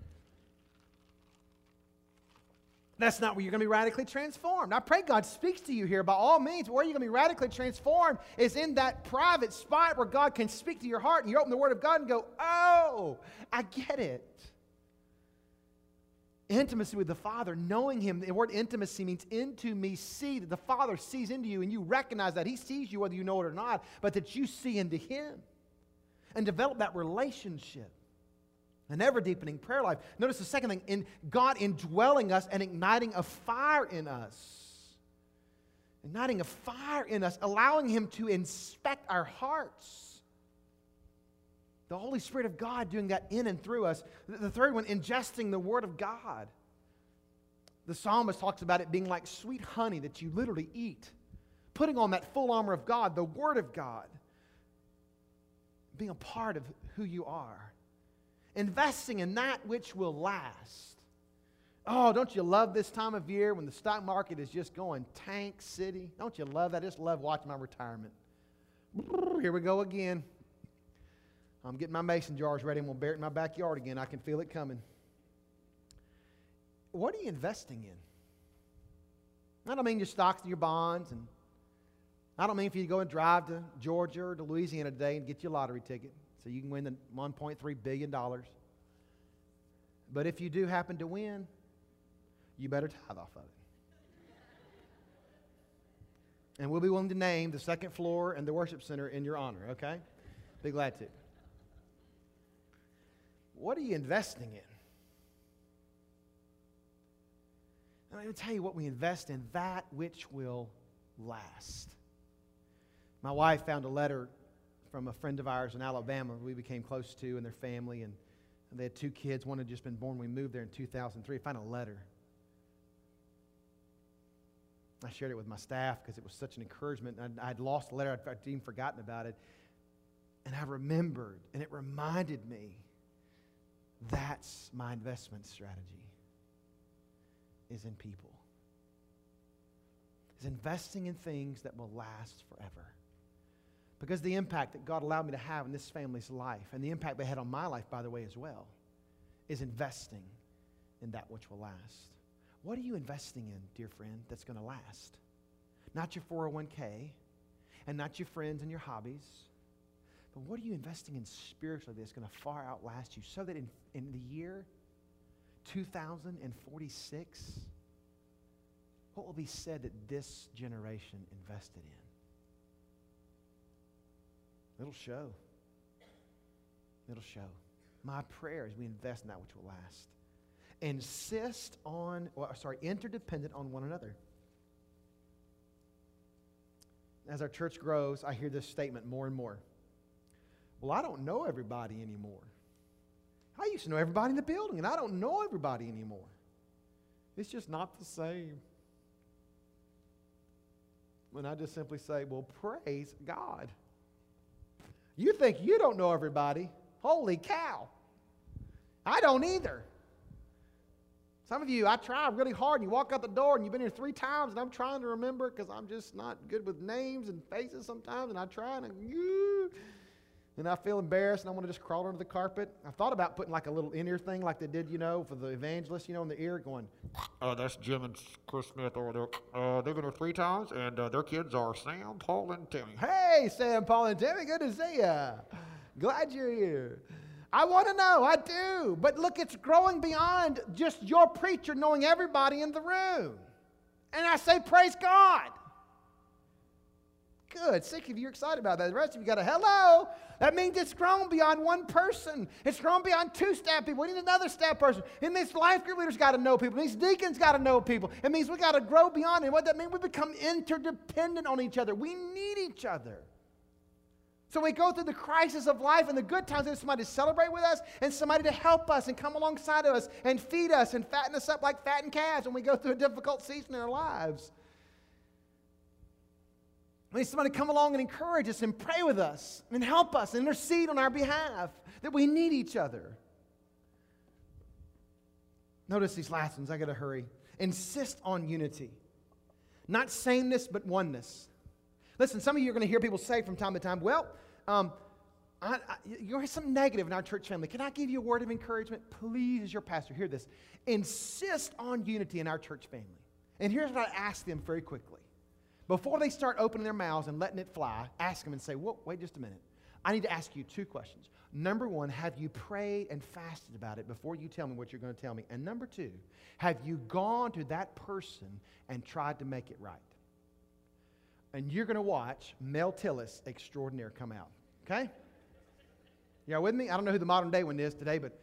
That's not where you're going to be radically transformed. I pray God speaks to you here by all means. Where you're going to be radically transformed is in that private spot where God can speak to your heart and you open the Word of God and go, oh, I get it. Intimacy with the Father, knowing Him. The word intimacy means into me, see, that the Father sees into you and you recognize that He sees you whether you know it or not, but that you see into Him. And develop that relationship. An ever-deepening prayer life. Notice the second thing, in God indwelling us and igniting a fire in us. Igniting a fire in us, allowing Him to inspect our hearts. The Holy Spirit of God doing that in and through us. The third one, ingesting the Word of God. The psalmist talks about it being like sweet honey that you literally eat. Putting on that full armor of God, the Word of God. Being a part of who you are. Investing in that which will last. Oh, don't you love this time of year when the stock market is just going tank city? Don't you love that? I just love watching my retirement. Here we go again. I'm getting my mason jars ready and we'll bury it in my backyard again. I can feel it coming. What are you investing in? I don't mean your stocks and your bonds, and I don't mean for you to go and drive to Georgia or to Louisiana today and get your lottery ticket so you can win the one point three billion dollars. But if you do happen to win, you better tithe off of it. And we'll be willing to name the second floor and the worship center in your honor, okay? Be glad to. What are you investing in? I'm going to tell you what we invest in, that which will last. My wife found a letter from a friend of ours in Alabama we became close to and their family, and they had two kids. One had just been born. We moved there in two thousand three. I found a letter. I shared it with my staff because it was such an encouragement. I'd, I'd lost the letter. I'd, I'd even forgotten about it. And I remembered, and it reminded me, that's my investment strategy, is in people. Is investing in things that will last forever. Because the impact that God allowed me to have in this family's life, and the impact they had on my life, by the way, as well, is investing in that which will last. What are you investing in, dear friend, that's going to last? Not your four oh one k, and not your friends and your hobbies, but what are you investing in spiritually that's going to far outlast you, so that in, in the year two thousand forty-six, what will be said that this generation invested in? It'll show. It'll show. My prayer is we invest in that which will last. Insist on, or sorry, interdependent on one another. As our church grows, I hear this statement more and more. Well, I don't know everybody anymore. I used to know everybody in the building, and I don't know everybody anymore. It's just not the same. When I just simply say, well, praise God. You think you don't know everybody. Holy cow. I don't either. Some of you, I try really hard, and you walk out the door, and you've been here three times, and I'm trying to remember because I'm just not good with names and faces sometimes, and I try, and I, and I feel embarrassed, and I want to just crawl under the carpet. I thought about putting like a little in-ear thing like they did, you know, for the evangelist, you know, in the ear, going, uh, that's Jim and Chris Smith over there. Uh, they've been here three times, and uh, their kids are Sam, Paul, and Timmy. Hey, Sam, Paul, and Timmy, good to see ya. Glad you're here. I want to know, I do. But look, it's growing beyond just your preacher knowing everybody in the room. And I say, praise God. Good. Sick of you, you're excited about that. The rest of you got a hello. That means it's grown beyond one person. It's grown beyond two staff people. We need another staff person. It means life group leaders got to know people. It means deacons got to know people. It means we got to grow beyond it. What that means? We become interdependent on each other. We need each other. So we go through the crisis of life and the good times. There's somebody to celebrate with us and somebody to help us and come alongside of us and feed us and fatten us up like fattened calves when we go through a difficult season in our lives. We need somebody to come along and encourage us and pray with us and help us and intercede on our behalf, that we need each other. Notice these last ones. I got to hurry. Insist on unity. Not sameness, but oneness. Listen, some of you are going to hear people say from time to time, well, um, I, I, you hear something negative in our church family. Can I give you a word of encouragement? Please, as your pastor, hear this. Insist on unity in our church family. And here's what I ask them very quickly. Before they start opening their mouths and letting it fly, ask them and say, whoa, wait just a minute. I need to ask you two questions. Number one, have you prayed and fasted about it before you tell me what you're going to tell me? And number two, have you gone to that person and tried to make it right? And you're going to watch Mel Tillis extraordinaire come out. Okay? You all with me? I don't know who the modern day one is today, but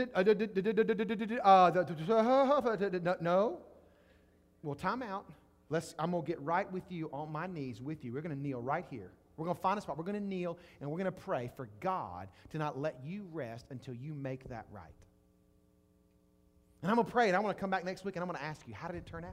no. Well, time out. Let's, I'm going to get right with you on my knees with you. We're going to kneel right here. We're going to find a spot. We're going to kneel, and we're going to pray for God to not let you rest until you make that right. And I'm going to pray, and I want to come back next week, and I'm going to ask you, how did it turn out?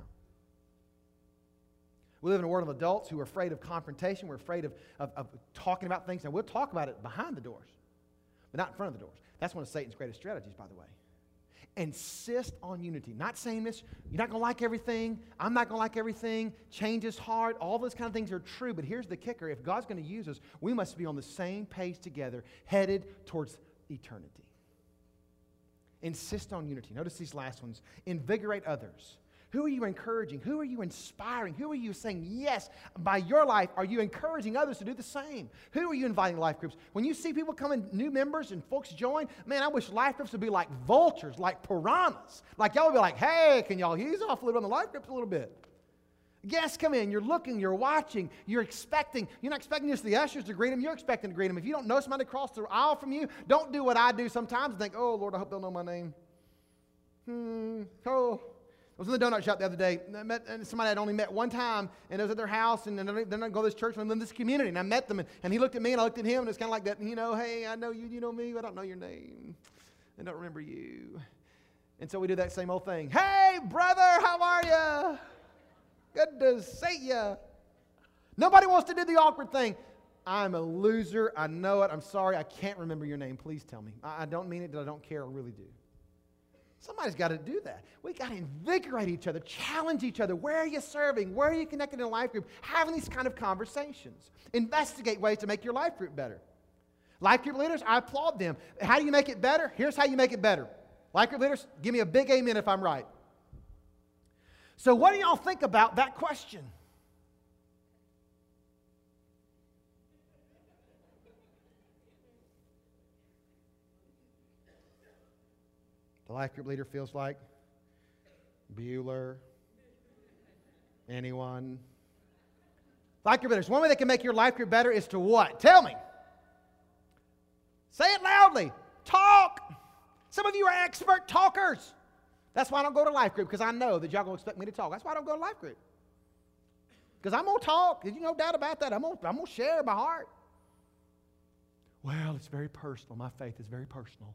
We live in a world of adults who are afraid of confrontation. We're afraid of, of, of talking about things, and we'll talk about it behind the doors, but not in front of the doors. That's one of Satan's greatest strategies, by the way. Insist on unity. Not saying this, you're not going to like everything. I'm not going to like everything. Change is hard. All those kind of things are true. But here's the kicker. If God's going to use us, we must be on the same page together, headed towards eternity. Insist on unity. Notice these last ones. Invigorate others. Who are you encouraging? Who are you inspiring? Who are you saying, yes, by your life, are you encouraging others to do the same? Who are you inviting to life groups? When you see people coming, new members, and folks join, man, I wish life groups would be like vultures, like piranhas. Like y'all would be like, hey, can y'all ease off a little bit on the life groups a little bit? Guests come in, you're looking, you're watching, you're expecting. You're not expecting just the ushers to greet them, you're expecting to greet them. If you don't know somebody across the aisle from you, don't do what I do sometimes and think, oh, Lord, I hope they'll know my name. Hmm, oh. I was in the donut shop the other day, and I met somebody I'd only met one time, and I was at their house, and they're not going to this church, and I live in this community, and I met them, and, and he looked at me, and I looked at him, and it's kind of like that, you know, hey, I know you, you know me, but I don't know your name. I don't remember you. And so we do that same old thing. Hey, brother, how are you? Good to see you. Nobody wants to do the awkward thing. I'm a loser. I know it. I'm sorry. I can't remember your name. Please tell me. I, I don't mean it that I don't care. I really do. Somebody's got to do that. We got to invigorate each other, challenge each other. Where are you serving? Where are you connected in a life group? Having these kind of conversations. Investigate ways to make your life group better. Life group leaders, I applaud them. How do you make it better? Here's how you make it better. Life group leaders, give me a big amen if I'm right. So what do y'all think about that question? The life group leader feels like Bueller. Anyone? Life group leaders, one way they can make your life group better is to what? Tell me. Say it loudly. Talk. Some of you are expert talkers. That's why I don't go to life group, because I know that y'all going to expect me to talk. That's why I don't go to life group. Because I'm going to talk. There's no doubt about that. I'm going to, I'm going to share my heart. Well, it's very personal. My faith is very personal.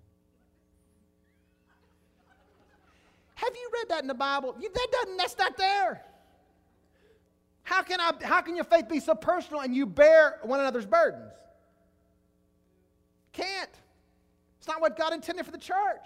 Have you read that in the Bible? You, that doesn't, that's not there. How can, I, how can your faith be so personal and you bear one another's burdens? Can't. It's not what God intended for the church.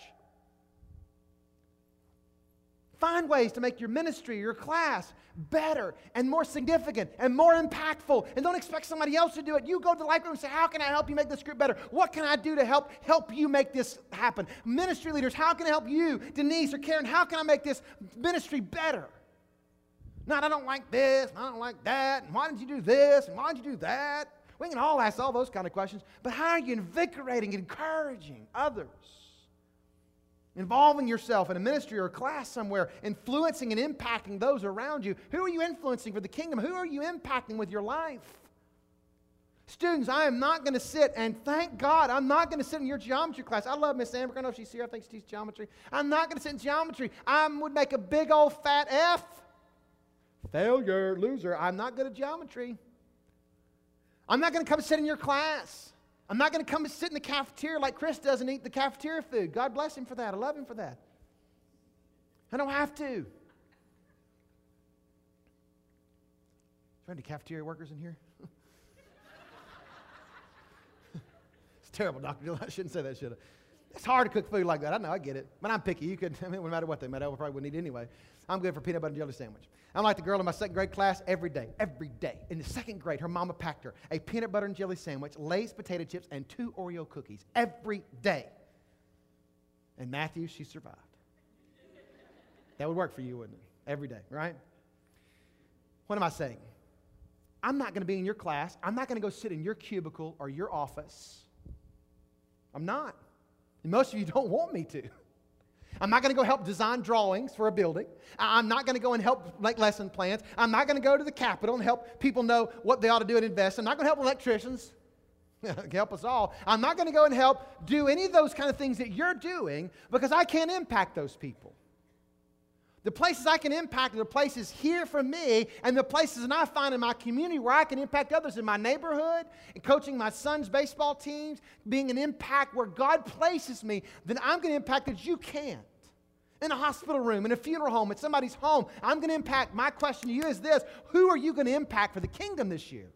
Find ways to make your ministry, your class, better and more significant and more impactful. And don't expect somebody else to do it. You go to the life group and say, how can I help you make this group better? What can I do to help, help you make this happen? Ministry leaders, how can I help you? Denise or Karen, how can I make this ministry better? Not, I don't like this, and I don't like that, and why didn't you do this, and why didn't you do that? We can all ask all those kind of questions, but how are you invigorating, encouraging others? Involving yourself in a ministry or a class somewhere, influencing and impacting those around you. Who are you influencing for the kingdom? Who are you impacting with your life? Students, I am not going to sit, and thank God, I'm not going to sit in your geometry class. I love Miss Amber. I know she's here. I think she teaches geometry. I'm not going to sit in geometry. I would make a big old fat F. Failure, loser. I'm not good at geometry. I'm not going to come sit in your class. I'm not going to come and sit in the cafeteria like Chris does and eat the cafeteria food. God bless him for that. I love him for that. I don't have to. Is there any cafeteria workers in here? It's terrible, Doctor Dillon. I shouldn't say that, should I? It's hard to cook food like that. I know, I get it. But I'm picky. You could, I mean, no matter what they made, I probably wouldn't eat anyway. I'm good for peanut butter and jelly sandwich. I'm like the girl in my second grade class every day, every day. In the second grade, her mama packed her a peanut butter and jelly sandwich, Lay's potato chips, and two Oreo cookies every day. And Matthew, she survived. That would work for you, wouldn't it? Every day, right? What am I saying? I'm not going to be in your class. I'm not going to go sit in your cubicle or your office. I'm not. And most of you don't want me to. I'm not going to go help design drawings for a building. I'm not going to go and help make lesson plans. I'm not going to go to the Capitol and help people know what they ought to do and invest. I'm not going to help electricians. Help us all. I'm not going to go and help do any of those kind of things that you're doing because I can't impact those people. The places I can impact are the places here for me and the places that I find in my community where I can impact others in my neighborhood, and coaching my son's baseball teams, being an impact where God places me, then I'm going to impact that you can't. In a hospital room, in a funeral home, at somebody's home, I'm going to impact. My question to you is this: who are you going to impact for the kingdom this year?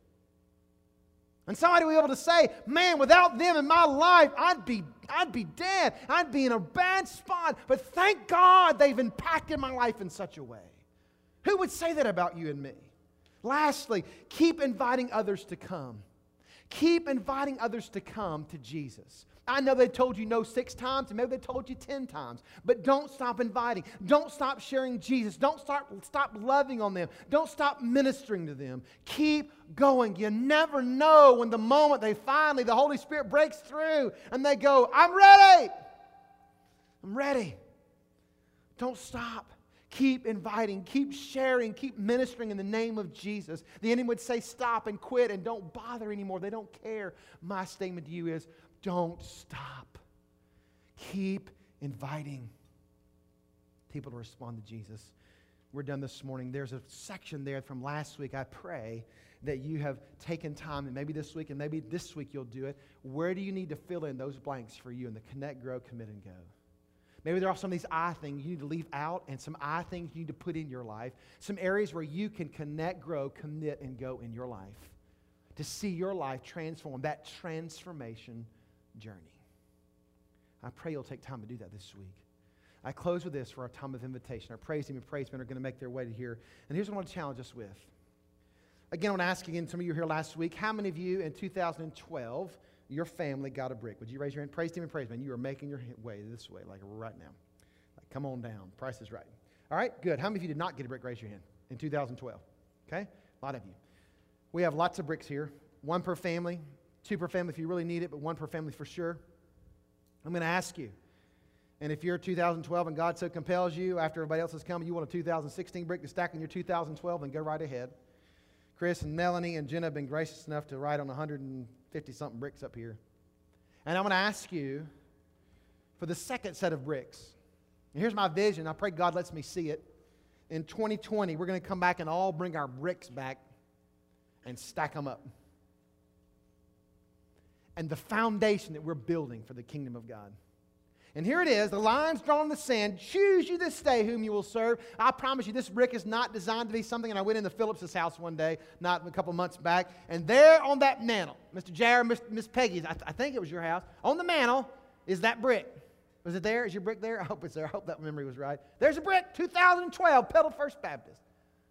And somebody will be able to say, man, without them in my life, I'd be, I'd be dead. I'd be in a bad spot. But thank God they've impacted my life in such a way. Who would say that about you and me? Lastly, keep inviting others to come. Keep inviting others to come to Jesus. I know they told you no six times, and maybe they told you ten times. But don't stop inviting. Don't stop sharing Jesus. Don't start, stop loving on them. Don't stop ministering to them. Keep going. You never know when the moment they finally, the Holy Spirit breaks through, and they go, I'm ready. I'm ready. Don't stop. Keep inviting, keep sharing, keep ministering in the name of Jesus. The enemy would say stop and quit and don't bother anymore. They don't care. My statement to you is don't stop. Keep inviting people to respond to Jesus. We're done this morning. There's a section there from last week. I pray that you have taken time, and maybe this week and maybe this week you'll do it. Where do you need to fill in those blanks for you in the Connect, Grow, Commit, and Go? Maybe there are some of these I things you need to leave out and some I things you need to put in your life. Some areas where you can connect, grow, commit, and go in your life to see your life transform, that transformation journey. I pray you'll take time to do that this week. I close with this for our time of invitation. Our praise team and praise men are going to make their way to here. And here's what I want to challenge us with. Again, I want to ask again, some of you were here last week, how many of you in two thousand twelve your family got a brick? Would you raise your hand? Praise team and praise man, you are making your way this way, like right now. Like, come on down. Price is right. All right, good. How many of you did not get a brick? Raise your hand in two thousand twelve. Okay, a lot of you. We have lots of bricks here. One per family, two per family if you really need it, but one per family for sure. I'm going to ask you, and if you're two thousand twelve and God so compels you, after everybody else has come, you want a two thousand sixteen brick to stack on your two thousand twelve, then go right ahead. Chris and Melanie and Jenna have been gracious enough to write on one hundred fifty-something bricks up here. And I'm going to ask you for the second set of bricks. And here's my vision. I pray God lets me see it. In twenty twenty, we're going to come back and all bring our bricks back and stack them up. And the foundation that we're building for the kingdom of God. And here it is, the lines drawn in the sand. Choose you this day whom you will serve. I promise you, this brick is not designed to be something. And I went into Phillips's house one day, not a couple months back, and there on that mantle, Mister Jared, Miss, Miss Peggy's, I, th- I think it was your house, on the mantle is that brick. Was it there? Is your brick there? I hope it's there. I hope that memory was right. There's a brick, two thousand twelve, Petal First Baptist.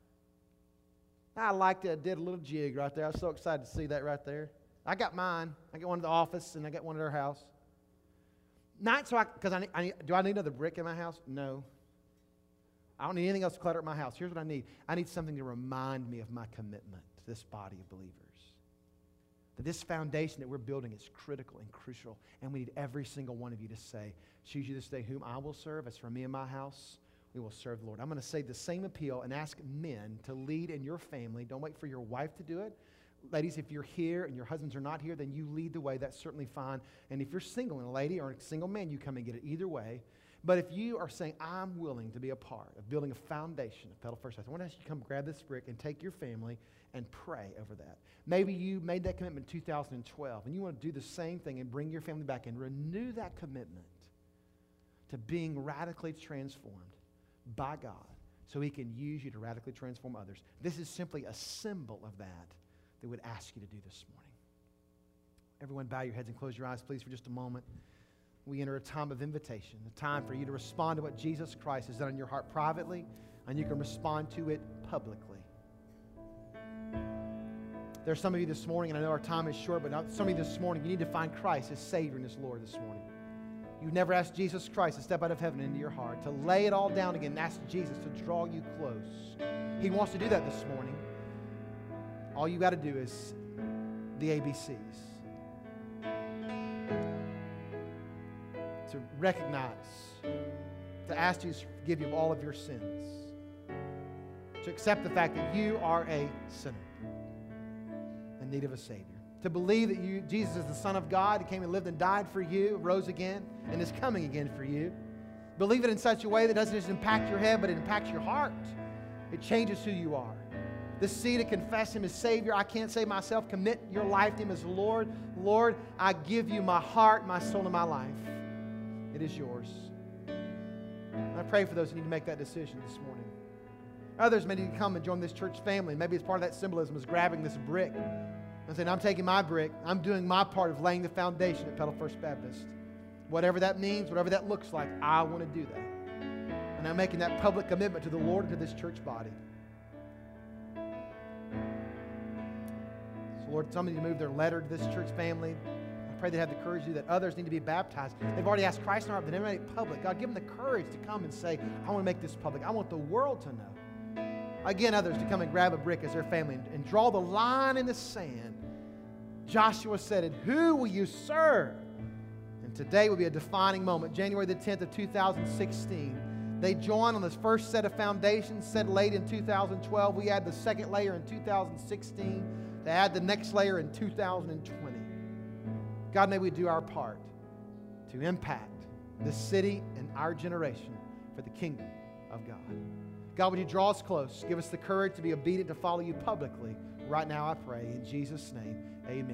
I liked it. I did a little jig right there. I was so excited to see that right there. I got mine. I got one at the office, and I got one at our house. Not so I, because I, need, I need, do I need another brick in my house? No. I don't need anything else to clutter up my house. Here's what I need. I need something to remind me of my commitment to this body of believers. that this foundation that we're building is critical and crucial, and we need every single one of you to say, choose you this day whom I will serve. As for me and my house, we will serve the Lord. I'm going to say the same appeal and ask men to lead in your family. Don't wait for your wife to do it. Ladies, if you're here and your husbands are not here, then you lead the way. That's certainly fine. And if you're single and a lady or a single man, you come and get it either way. But if you are saying, I'm willing to be a part of building a foundation of Petal First House, I want to ask you to come grab this brick and take your family and pray over that. Maybe you made that commitment in two thousand twelve, and you want to do the same thing and bring your family back and renew that commitment to being radically transformed by God so He can use you to radically transform others. This is simply a symbol of that that would ask you to do this morning. Everyone bow your heads and close your eyes, please, for just a moment. We enter a time of invitation, a time for you to respond to what Jesus Christ has done in your heart privately, and you can respond to it publicly. There are some of you this morning, and I know our time is short, but some of you this morning, you need to find Christ as Savior and as Lord this morning. You've never asked Jesus Christ to step out of heaven into your heart, to lay it all down again and ask Jesus to draw you close. He wants to do that this morning. All you got to do is the A B Cs. To recognize, to ask Jesus to forgive you of all of your sins, to accept the fact that you are a sinner in need of a Savior, to believe that you, Jesus is the Son of God, who came and lived and died for you, rose again, and is coming again for you. Believe it in such a way that doesn't just impact your head, but it impacts your heart. It changes who you are. The C, to confess Him as Savior. I can't save myself. Commit your life to Him as Lord. Lord, I give you my heart, my soul, and my life. It is yours. And I pray for those who need to make that decision this morning. Others may need to come and join this church family. Maybe it's part of that symbolism is grabbing this brick and saying, I'm taking my brick. I'm doing my part of laying the foundation at Petal First Baptist. Whatever that means, whatever that looks like, I want to do that. And I'm making that public commitment to the Lord and to this church body. So Lord, some need to move their letter to this church family. I pray they have the courage to do that. Others need to be baptized. They've already asked Christ in our heart, but they never made it public. God, give them the courage to come and say, I want to make this public. I want the world to know. Again, others to come and grab a brick as their family and, and draw the line in the sand. Joshua said it, who will you serve? And today will be a defining moment, January the tenth of two thousand sixteen. They joined on this first set of foundations set late in two thousand twelve. We add the second layer in two thousand sixteen to add the next layer in two thousand twenty. God, may we do our part to impact this city and our generation for the kingdom of God. God, would you draw us close? Give us the courage to be obedient, to follow you publicly. Right now, I pray in Jesus' name, amen.